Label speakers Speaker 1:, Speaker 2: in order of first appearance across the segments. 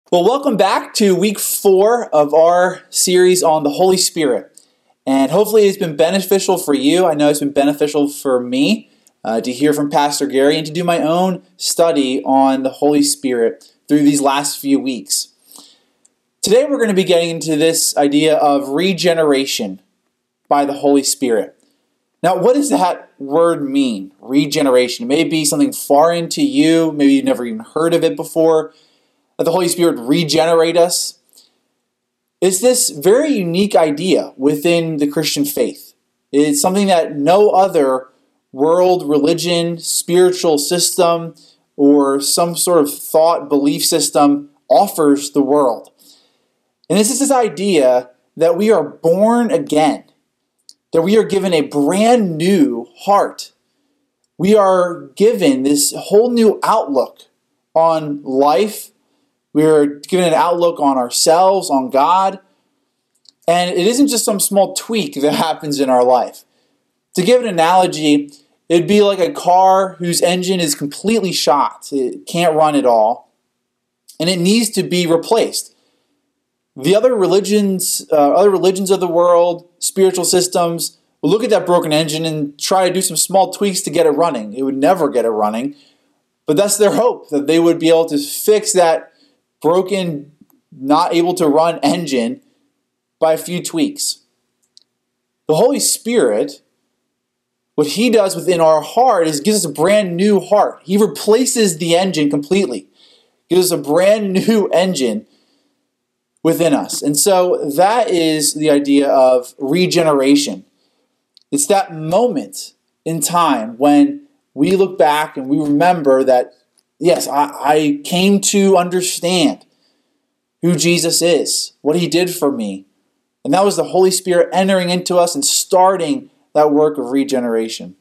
Speaker 1: Well, welcome back to week 4 of our series on the Holy Spirit. And hopefully it's been beneficial for you. I know it's been beneficial for me to hear from Pastor Gary and to do my own study on the Holy Spirit through these last few weeks. Today we're going to be getting into this idea of regeneration by the Holy Spirit. Now, what does that word mean? Regeneration. It may be something foreign to you. Maybe you've never even heard of it before. That the Holy Spirit regenerate us. It's this very unique idea within the Christian faith. It's something that no other world, religion, spiritual system, or some sort of thought, belief system offers the world. And this is this idea that we are born again, that we are given a brand new heart. We are given this whole new outlook on life. We're given an outlook on ourselves, on God, and it isn't just some small tweak that happens in our life. To give an analogy, it'd be like a car whose engine is completely shot. It can't run at all, and it needs to be replaced. The other religions of the world, spiritual systems, will look at that broken engine and try to do some small tweaks to get it running. It would never get it running, but that's their hope, that they would be able to fix that broken, not able to run engine by a few tweaks. The Holy Spirit, what He does within our heart is gives us a brand new heart. He replaces the engine completely. Gives us a brand new engine within us. And so that is the idea of regeneration. It's that moment in time when we look back and we remember that yes, I came to understand who Jesus is, what He did for me. And that was the Holy Spirit entering into us and starting that work of regeneration.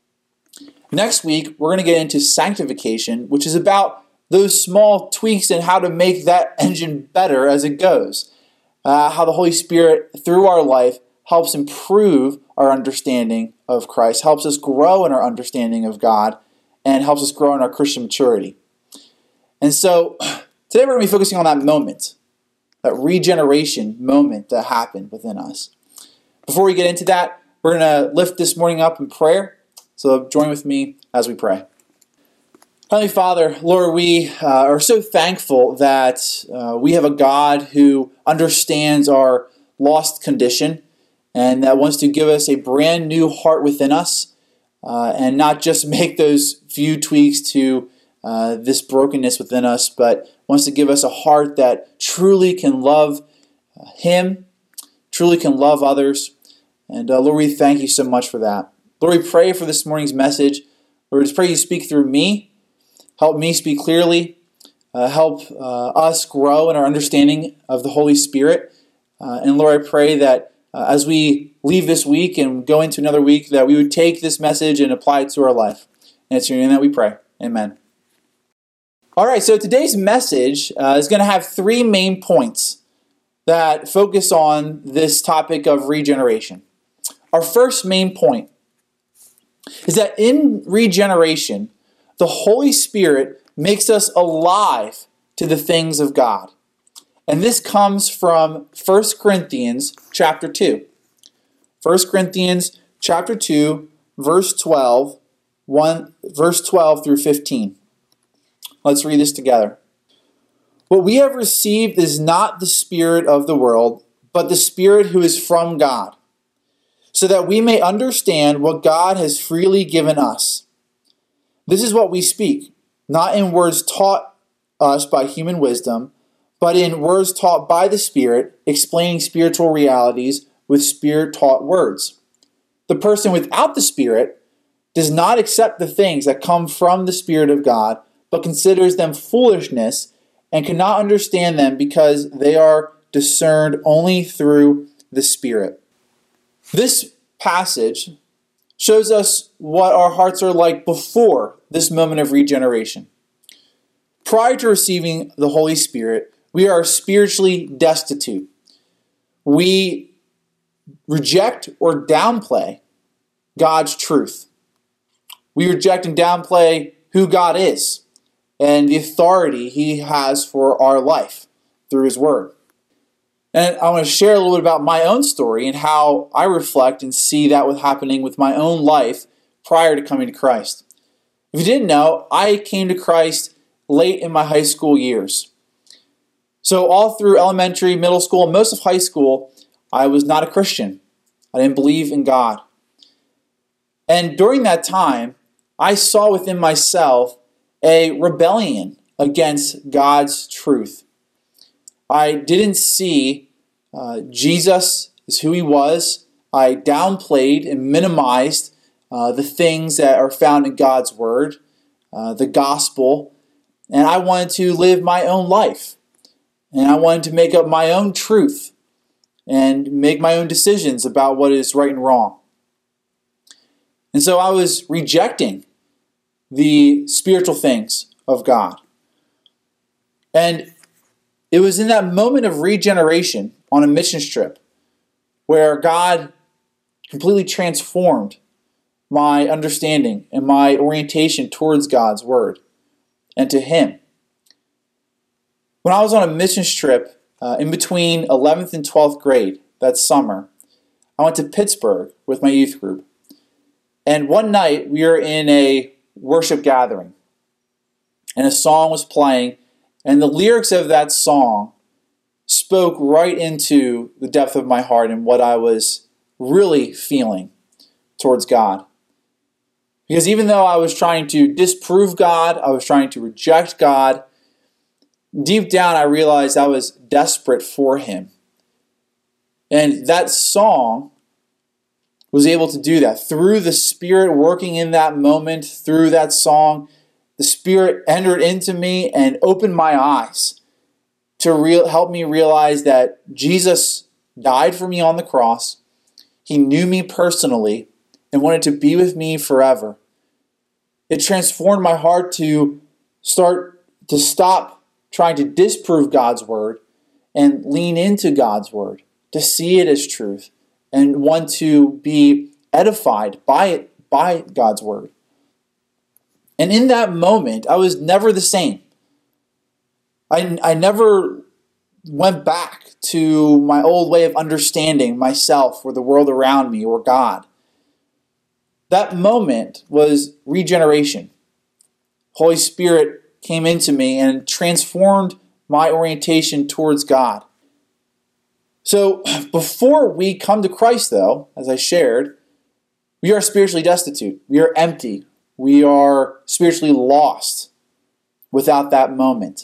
Speaker 1: Next week, we're going to get into sanctification, which is about those small tweaks and how to make that engine better as it goes. How the Holy Spirit, through our life, helps improve our understanding of Christ, helps us grow in our understanding of God, and helps us grow in our Christian maturity. And so today we're going to be focusing on that moment, that regeneration moment that happened within us. Before we get into that, we're going to lift this morning up in prayer. So join with me as we pray. Heavenly Father, Lord, we are so thankful that we have a God who understands our lost condition and that wants to give us a brand new heart within us. And not just make those few tweaks to this brokenness within us, but wants to give us a heart that truly can love Him, truly can love others. And Lord, we thank You so much for that. Lord, we pray for this morning's message. Lord, we just pray You speak through me, help me speak clearly, help us grow in our understanding of the Holy Spirit. And Lord, I pray that as we leave this week and go into another week, that we would take this message and apply it to our life. And it's in Your name that we pray. Amen. All right, so today's message is going to have 3 main points that focus on this topic of regeneration. Our first main point is that in regeneration, the Holy Spirit makes us alive to the things of God. And this comes from 1 Corinthians chapter 2. 1 Corinthians chapter 2, verse 12 through 15. Let's read this together. What we have received is not the spirit of the world, but the Spirit who is from God, so that we may understand what God has freely given us. This is what we speak, not in words taught us by human wisdom, but in words taught by the Spirit, explaining spiritual realities with Spirit-taught words. The person without the Spirit does not accept the things that come from the Spirit of God, but considers them foolishness and cannot understand them because they are discerned only through the Spirit. This passage shows us what our hearts are like before this moment of regeneration. Prior to receiving the Holy Spirit, we are spiritually destitute. We reject or downplay God's truth. We reject and downplay who God is and the authority He has for our life. through His Word. And I want to share a little bit about my own story and how I reflect and see that was happening with my own life prior to coming to Christ. If you didn't know, I came to Christ late in my high school years. So all through elementary, middle school, and most of high school, I was not a Christian. I didn't believe in God. And during that time, I saw within myself a rebellion against God's truth. I didn't see Jesus as who He was. I downplayed and minimized the things that are found in God's Word, the gospel, and I wanted to live my own life. And I wanted to make up my own truth and make my own decisions about what is right and wrong. And so I was rejecting the spiritual things of God. And it was in that moment of regeneration on a mission trip where God completely transformed my understanding and my orientation towards God's Word and to Him. When I was on a mission trip in between 11th and 12th grade that summer, I went to Pittsburgh with my youth group. And one night we were in a worship gathering and a song was playing, and the lyrics of that song spoke right into the depth of my heart and what I was really feeling towards God. Because even though I was trying to disprove God, I was trying to reject God, deep down I realized I was desperate for Him. And that song was able to do that. Through the Spirit working in that moment, through that song, the Spirit entered into me and opened my eyes to help me realize that Jesus died for me on the cross. He knew me personally and wanted to be with me forever. It transformed my heart to stop trying to disprove God's Word and lean into God's Word, to see it as truth and want to be edified by God's Word. And in that moment, I was never the same. I never went back to my old way of understanding myself or the world around me or God. That moment was regeneration. Holy Spirit came into me and transformed my orientation towards God. So before we come to Christ, though, as I shared, we are spiritually destitute. We are empty. We are spiritually lost without that moment.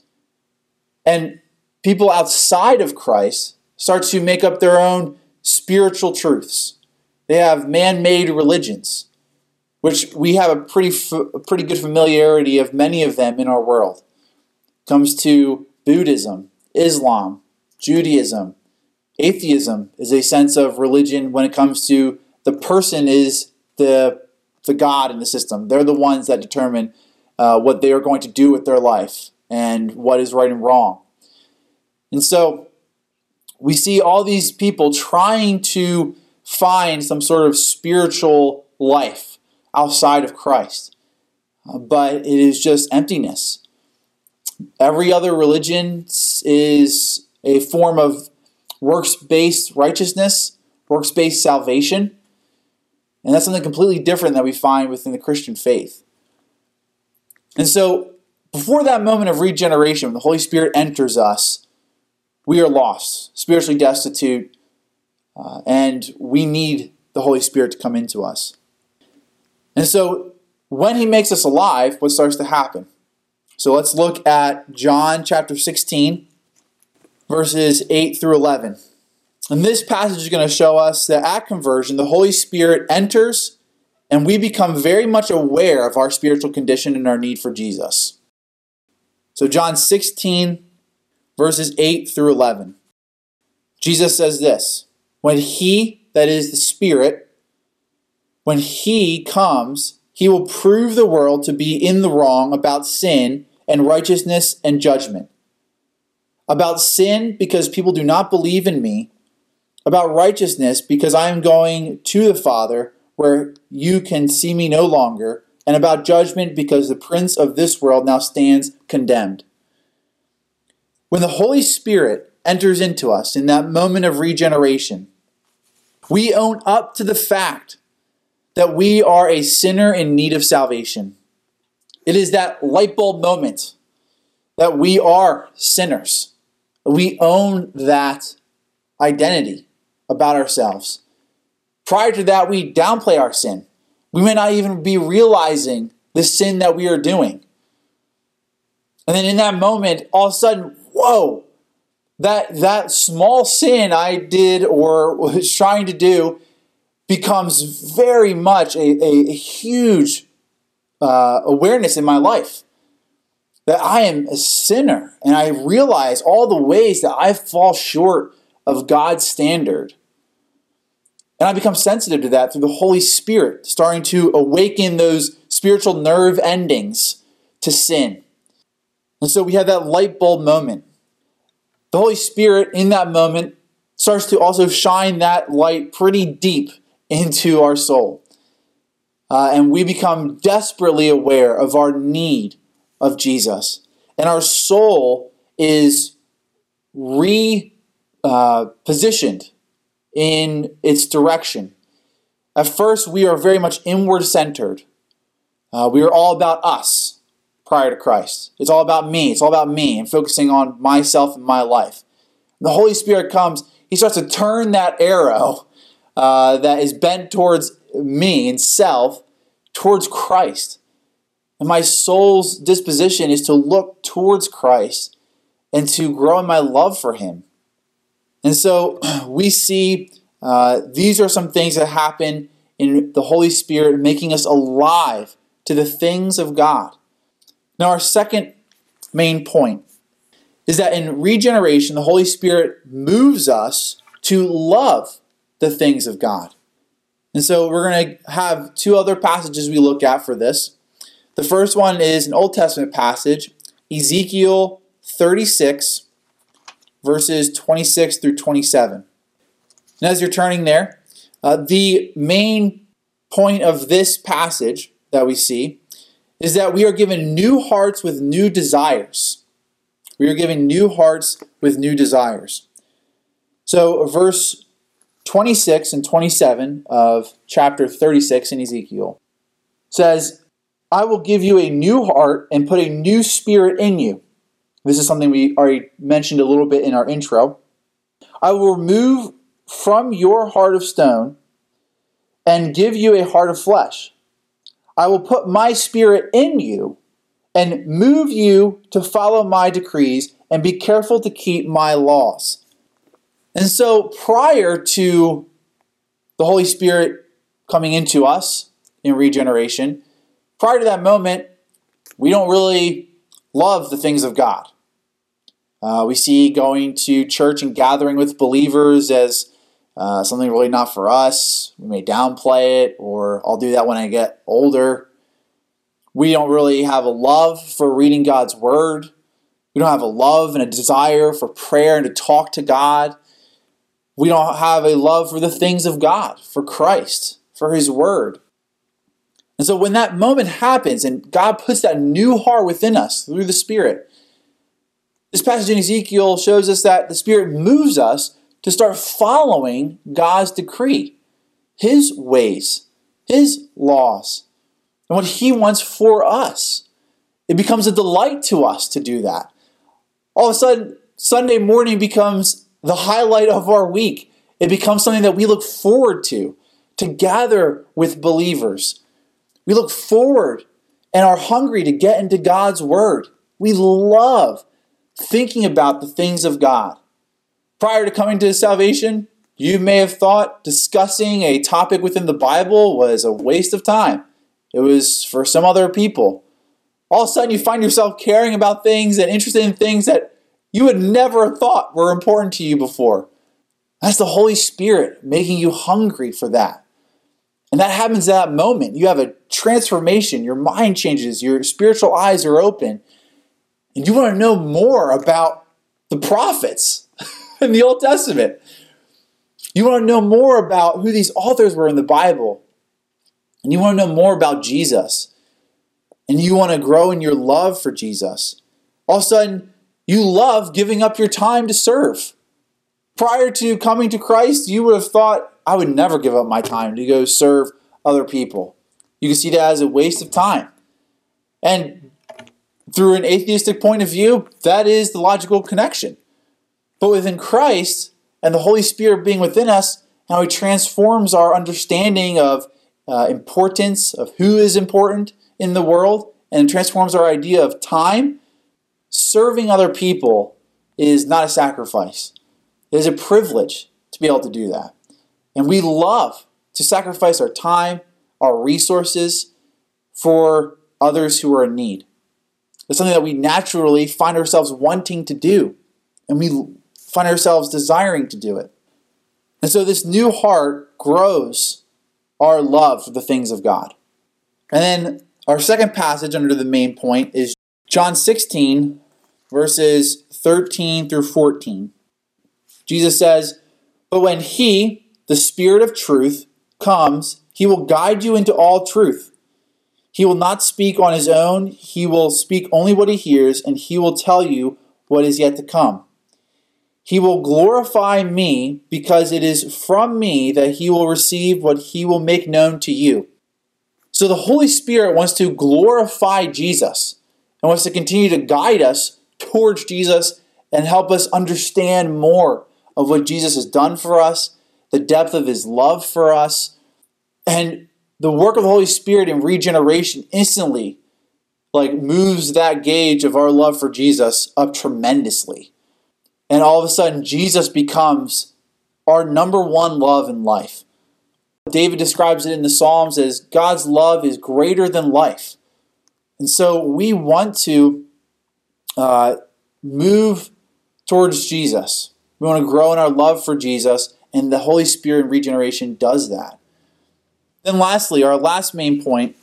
Speaker 1: And people outside of Christ start to make up their own spiritual truths. They have man-made religions, which we have a pretty good familiarity of many of them in our world. It comes to Buddhism, Islam, Judaism. Atheism is a sense of religion when it comes to the person is the God in the system. They're the ones that determine what they are going to do with their life and what is right and wrong. And so we see all these people trying to find some sort of spiritual life outside of Christ. But it is just emptiness. Every other religion is a form of works-based righteousness, works-based salvation. And that's something completely different that we find within the Christian faith. And so, before that moment of regeneration, when the Holy Spirit enters us, we are lost, spiritually destitute, and we need the Holy Spirit to come into us. And so, when He makes us alive, what starts to happen? So let's look at John chapter 16, verses 8 through 11. And this passage is going to show us that at conversion, the Holy Spirit enters and we become very much aware of our spiritual condition and our need for Jesus. So John 16, verses 8 through 11. Jesus says this, "When He, that is the Spirit, when He comes, He will prove the world to be in the wrong about sin and righteousness and judgment. About sin, because people do not believe in me. About righteousness, because I am going to the Father, where you can see me no longer. And about judgment, because the prince of this world now stands condemned." When the Holy Spirit enters into us in that moment of regeneration, we own up to the fact that we are a sinner in need of salvation. It is that light bulb moment that we are sinners. We own that identity about ourselves. Prior to that, we downplay our sin. We may not even be realizing the sin that we are doing. And then in that moment, all of a sudden, whoa, that small sin I did or was trying to do becomes very much a huge awareness in my life. That I am a sinner, and I realize all the ways that I fall short of God's standard. And I become sensitive to that through the Holy Spirit, starting to awaken those spiritual nerve endings to sin. And so we have that light bulb moment. The Holy Spirit in that moment starts to also shine that light pretty deep into our soul. And we become desperately aware of our need of Jesus. And our soul is repositioned in its direction. At first, we are very much inward centered. We are all about us prior to Christ. It's all about me. It's all about me and focusing on myself and my life. When the Holy Spirit comes, he starts to turn that arrow that is bent towards me and self towards Christ. And my soul's disposition is to look towards Christ and to grow in my love for him. And so we see these are some things that happen in the Holy Spirit making us alive to the things of God. Now, our second main point is that in regeneration, the Holy Spirit moves us to love the things of God. And so we're going to have two other passages we look at for this. The first one is an Old Testament passage, Ezekiel 36, verses 26 through 27. And as you're turning there, the main point of this passage that we see is that we are given new hearts with new desires. We are given new hearts with new desires. So verse 26 and 27 of chapter 36 in Ezekiel says, I will give you a new heart and put a new spirit in you. This is something we already mentioned a little bit in our intro. I will remove from your heart of stone and give you a heart of flesh. I will put my spirit in you and move you to follow my decrees and be careful to keep my laws. And so prior to the Holy Spirit coming into us in regeneration, prior to that moment, we don't really love the things of God. We see going to church and gathering with believers as something really not for us. We may downplay it, or I'll do that when I get older. We don't really have a love for reading God's Word. We don't have a love and a desire for prayer and to talk to God. We don't have a love for the things of God, for Christ, for His Word. And so when that moment happens and God puts that new heart within us through the Spirit, this passage in Ezekiel shows us that the Spirit moves us to start following God's decree, His ways, His laws, and what He wants for us. It becomes a delight to us to do that. All of a sudden, Sunday morning becomes the highlight of our week. It becomes something that we look forward to gather with believers. We look forward and are hungry to get into God's Word. We love thinking about the things of God. Prior to coming to salvation, you may have thought discussing a topic within the Bible was a waste of time. It was for some other people. All of a sudden you find yourself caring about things and interested in things that you would never have thought were important to you before. That's the Holy Spirit making you hungry for that. And that happens at that moment. You have a transformation. Your mind changes. Your spiritual eyes are open. And you want to know more about the prophets in the Old Testament. You want to know more about who these authors were in the Bible. And you want to know more about Jesus. And you want to grow in your love for Jesus. All of a sudden, You love giving up your time to serve. Prior to coming to Christ, you would have thought, I would never give up my time to go serve other people. You can see that as a waste of time. And through an atheistic point of view, that is the logical connection. But within Christ and the Holy Spirit being within us, how He transforms our understanding of importance, of who is important in the world, and transforms our idea of time. Serving other people is not a sacrifice. It is a privilege to be able to do that. And we love to sacrifice our time, our resources for others who are in need. It's something that we naturally find ourselves wanting to do, and we find ourselves desiring to do it. And so this new heart grows our love for the things of God. And then our second passage under the main point is John 16, verses 13 through 14. Jesus says, "But when He, the Spirit of truth, comes, He will guide you into all truth. He will not speak on His own. He will speak only what He hears, and He will tell you what is yet to come. He will glorify Me, because it is from Me that He will receive what He will make known to you." So the Holy Spirit wants to glorify Jesus and wants to continue to guide us towards Jesus and help us understand more of what Jesus has done for us, the depth of His love for us. And the work of the Holy Spirit in regeneration instantly moves that gauge of our love for Jesus up tremendously. And all of a sudden, Jesus becomes our number one love in life. David describes it in the Psalms as God's love is greater than life. And so we want to move towards Jesus. We want to grow in our love for Jesus, and the Holy Spirit in regeneration does that. Then lastly, our last main point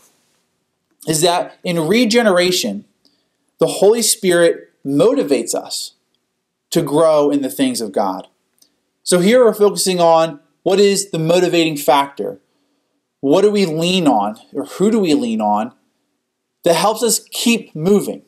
Speaker 1: is that in regeneration, the Holy Spirit motivates us to grow in the things of God. So here we're focusing on what is the motivating factor. What do we lean on, or who do we lean on that helps us keep moving?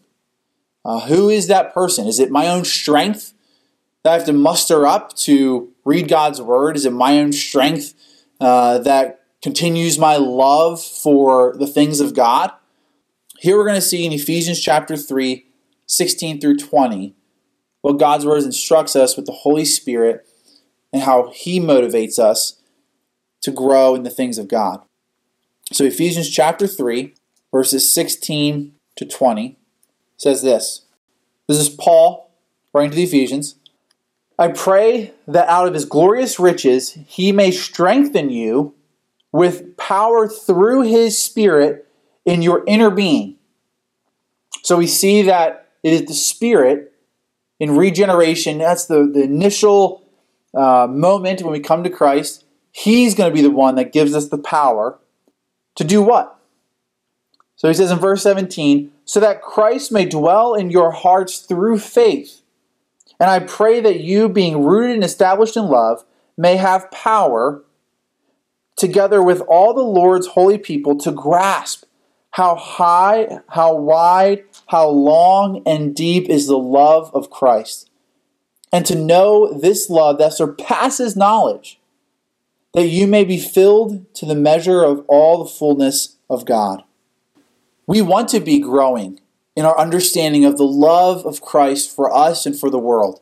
Speaker 1: Who is that person? Is it my own strength that I have to muster up to read God's Word? Is it my own strength that continues my love for the things of God? Here we're going to see in Ephesians chapter 3, 16 through 20, what God's Word instructs us with the Holy Spirit and how He motivates us to grow in the things of God. So Ephesians chapter 3, verses 16 to 20 says this. This is Paul writing to the Ephesians. "I pray that out of His glorious riches He may strengthen you with power through His Spirit in your inner being." So we see that it is the Spirit in regeneration. That's the initial moment when we come to Christ. He's going to be the one that gives us the power to do what? So he says in verse 17, "So that Christ may dwell in your hearts through faith. And I pray that you, being rooted and established in love, may have power, together with all the Lord's holy people, to grasp how high, how wide, how long and deep is the love of Christ, and to know this love that surpasses knowledge, that you may be filled to the measure of all the fullness of God." We want to be growing in our understanding of the love of Christ for us and for the world.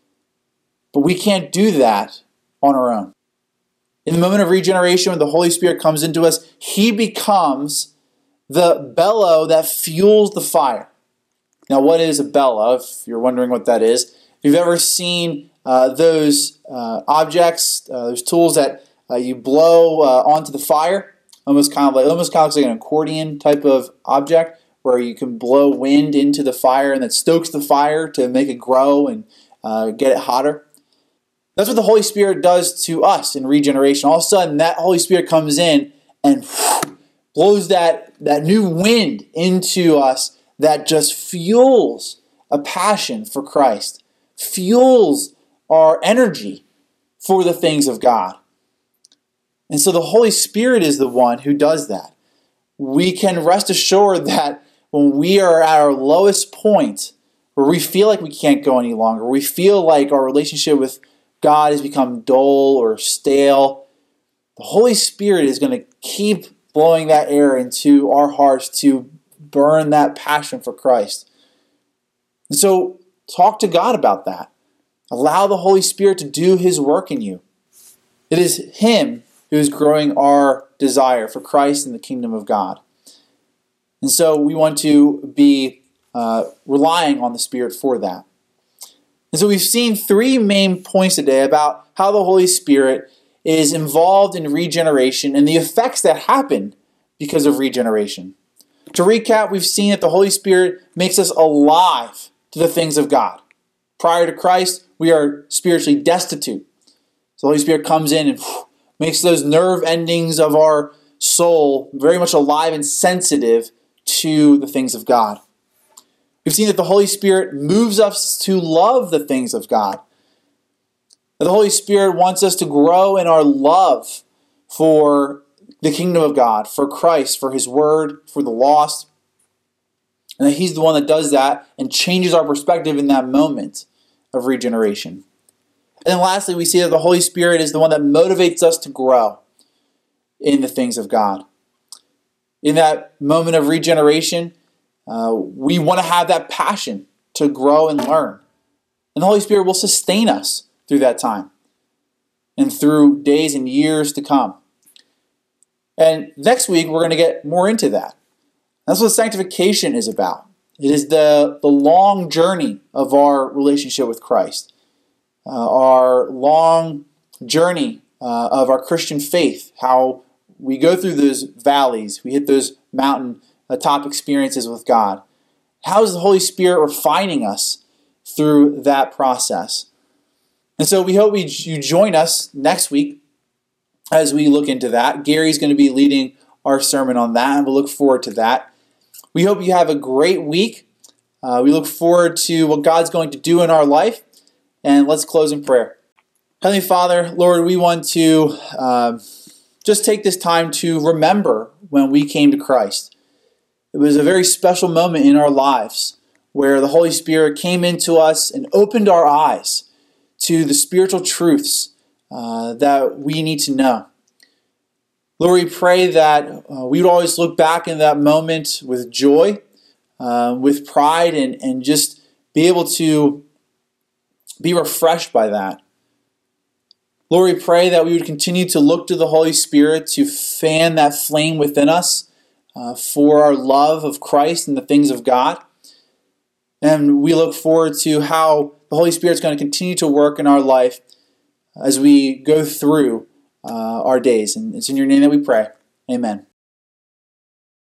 Speaker 1: But we can't do that on our own. In the moment of regeneration, when the Holy Spirit comes into us, He becomes the bellow that fuels the fire. Now, what is a bellow? If you're wondering what that is, if you've ever seen those objects, those tools that you blow onto the fire, almost kind of looks like an accordion type of object where you can blow wind into the fire and that stokes the fire to make it grow and get it hotter. That's what the Holy Spirit does to us in regeneration. All of a sudden, that Holy Spirit comes in and blows that new wind into us that just fuels a passion for Christ, fuels our energy for the things of God. And so the Holy Spirit is the one who does that. We can rest assured that when we are at our lowest point where we feel like we can't go any longer, we feel like our relationship with God has become dull or stale, the Holy Spirit is going to keep blowing that air into our hearts to burn that passion for Christ. And so talk to God about that. Allow the Holy Spirit to do His work in you. It is Him who is growing our desire for Christ and the kingdom of God. And so we want to be relying on the Spirit for that. And so we've seen three main points today about how the Holy Spirit is involved in regeneration and the effects that happen because of regeneration. To recap, we've seen that the Holy Spirit makes us alive to the things of God. Prior to Christ, we are spiritually destitute. So the Holy Spirit comes in and makes those nerve endings of our soul very much alive and sensitive to the things of God. We've seen that the Holy Spirit moves us to love the things of God. The Holy Spirit wants us to grow in our love for the kingdom of God, for Christ, for His Word, for the lost. And that He's the one that does that and changes our perspective in that moment of regeneration. And then lastly, we see that the Holy Spirit is the one that motivates us to grow in the things of God. In that moment of regeneration, we want to have that passion to grow and learn. And the Holy Spirit will sustain us through that time and through days and years to come. And next week, we're going to get more into that. That's what sanctification is about. It is the long journey of our relationship with Christ, our long journey of our Christian faith, how we go through those valleys, we hit those mountain top experiences with God. How is the Holy Spirit refining us through that process? And so we hope you join us next week as we look into that. Gary's going to be leading our sermon on that, and we'll look forward to that. We hope you have a great week. We look forward to what God's going to do in our life. And let's close in prayer. Heavenly Father, Lord, we want to just take this time to remember when we came to Christ. It was a very special moment in our lives where the Holy Spirit came into us and opened our eyes to the spiritual truths that we need to know. Lord, we pray that we would always look back in that moment with joy, with pride, and just be able to be refreshed by that. Lord, we pray that we would continue to look to the Holy Spirit to fan that flame within us for our love of Christ and the things of God. And we look forward to how the Holy Spirit is going to continue to work in our life as we go through our days. And it's in your name that we pray. Amen.